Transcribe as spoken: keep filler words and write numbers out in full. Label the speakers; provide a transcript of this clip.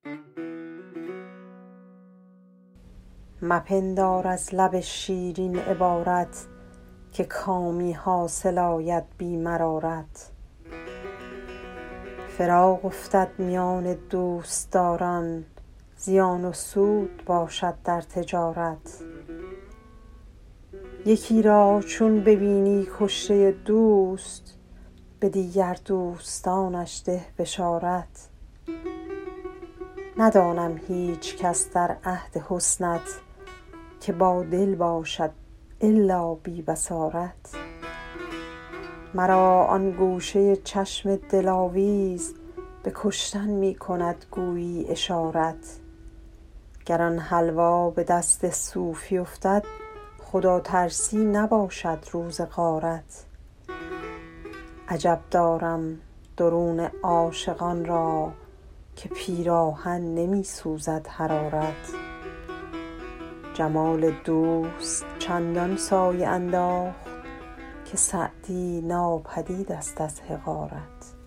Speaker 1: مپندار از لب شیرین عبارت که کامی حاصل آید بی مرارت. فراق افتد میان دوستداران، زیان و سود باشد در تجارت. یکی را چون ببینی کشته دوست، به دیگر دوستانش ده بشارت. ندانم هیچ کس در عهد حسنت، که با دل باشد الا بی بصارت. مرا آن گوشه چشم دلاویز، به کشتن می کند گویی اشارت. گر آن حلوا به دست صوفی افتد، خداترسی نباشد روز غارت. عجب دارم درون عاشقان را، که پیراهن نمی سوزد حرارت. جمال دوست چندان سایه انداخت، که سعدی ناپدید است از حقارت.